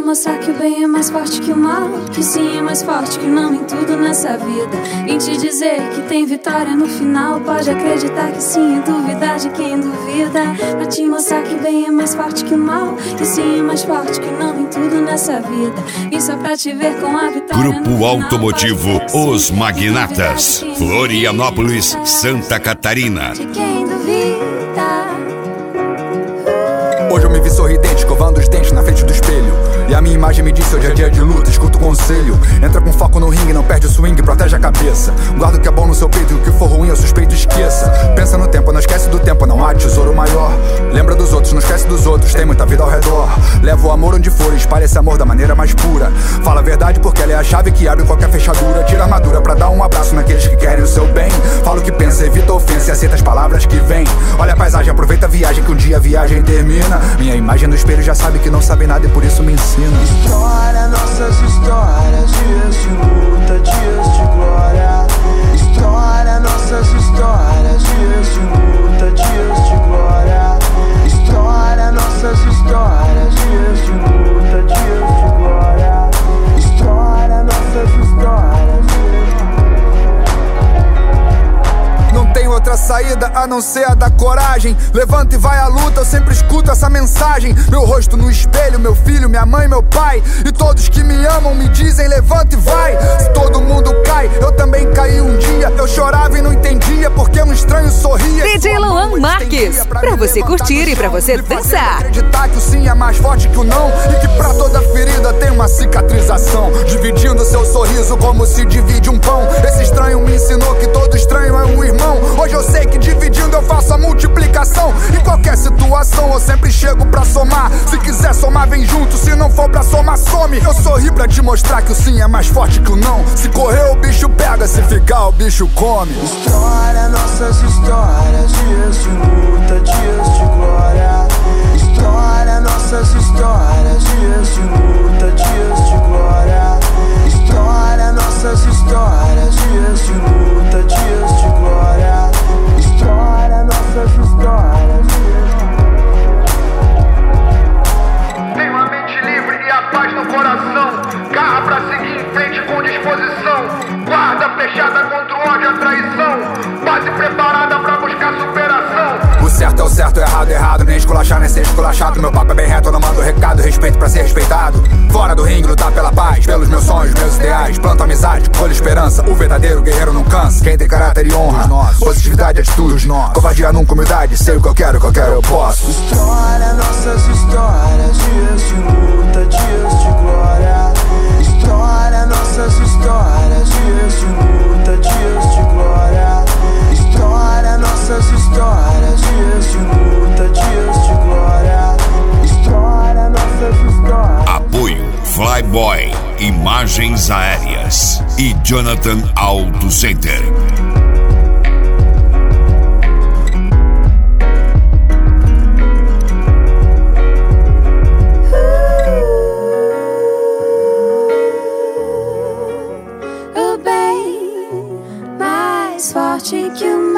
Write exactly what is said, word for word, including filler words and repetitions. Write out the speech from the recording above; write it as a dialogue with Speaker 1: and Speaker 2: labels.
Speaker 1: mostrar que o bem é mais forte que o mal, que sim é mais forte que o não em tudo nessa vida. Vim te dizer que tem vitória no final. Pode acreditar que sim e duvidar de quem duvida. Pra te mostrar que o bem é mais forte que o mal, que sim é mais forte que o não em tudo nessa vida. Isso é pra te ver com a vitória.
Speaker 2: Grupo Automotivo Os Magnatas, Florianópolis, Santa Catarina.
Speaker 1: De quem duvida.
Speaker 3: Hoje eu me vi sorridente, escovando os dentes na frente do espelho. E a minha imagem me disse, hoje é dia de luta, escuta o conselho. Entra com foco no ringue, não perde o swing, protege a cabeça. Guarda o que é bom no seu peito e o que for ruim eu suspeito, esqueça. Pensa no tempo, não esquece do tempo, não há tesouro maior. Lembra dos outros, não esquece dos outros, tem muita vida ao redor. Leva o amor onde for e espalha esse amor da maneira mais pura. Fala a verdade porque ela é a chave que abre qualquer fechadura. Tira a armadura pra dar um abraço naqueles que querem o seu bem. Fala o que pensa, evita a ofensa e aceita as palavras que vêm. Olha a paisagem, aproveita a viagem que um dia a viagem termina. Minha imagem no espelho já sabe que não sabe nada e por isso me ensina.
Speaker 4: História, nossas histórias, dias de luta, dias de glória. História, nossas histórias, dias de luta, dias de glória. História, nossas histórias, dias de luta, dias de glória. História, nossas histórias, dias de...
Speaker 3: Não tem outra saída a não ser a da coragem. Levanta e vai à luta, eu sempre escuto essa mensagem. Meu rosto no espelho, meu filho, minha mãe, meu pai. E todos que me amam me dizem levanta e vai. Se todo mundo cai, eu também caí um dia. Eu chorava e não entendia porque um estranho sorria.
Speaker 5: D J Luan Marques, pra você curtir e pra você dançar.
Speaker 3: Acreditar que o sim é mais forte que o não e que pra toda ferida tem uma cicatrização. Dividindo seu sorriso como se divide um pão. Esse estranho me ensinou que todo estranho é um irmão. Hoje eu sei que dividindo eu faço a multiplicação. Em qualquer situação eu sempre chego pra somar. Se quiser somar vem junto, se não for pra somar some. Eu sorri pra te mostrar que o sim é mais forte que o não. Se correr o bicho pega, se ficar o bicho come.
Speaker 4: História, nossas histórias, dias de luta, dias de glória. História, nossas histórias, dias de luta, dias de glória. História, nossas histórias, dias de luta, dias de glória. História, nossas histórias, dias de...
Speaker 6: Tenho a mente livre e a paz no coração. Garra pra seguir em frente com disposição. Guarda fechada contra o ódio e a traição. Base preparada pra buscar superação.
Speaker 3: O certo é o certo, o errado é errado. Nem esculachar, nem ser esculachado. Meu papo é bem reto, eu não mando recado. Respeito pra ser respeitado. Fora do ringue, lutar pela paz. Pelos meus sonhos, meus ideais. Planto amizade, colho esperança. O verdadeiro guerreiro não cansa. Quem tem caráter e honra, positividade, atitude, covardia nunca, humildade. Sei o que eu quero, o que eu quero eu posso.
Speaker 4: História, nossas histórias, dias de luta, dias de glória. História, nossas histórias, dias de luta, dias de glória. História, nossas histórias, dias de luta, dias de glória. História, nossas histórias.
Speaker 2: Apoio Flyboy, Imagens Aéreas e Jonathan Auto Center.
Speaker 1: O bem mais forte que o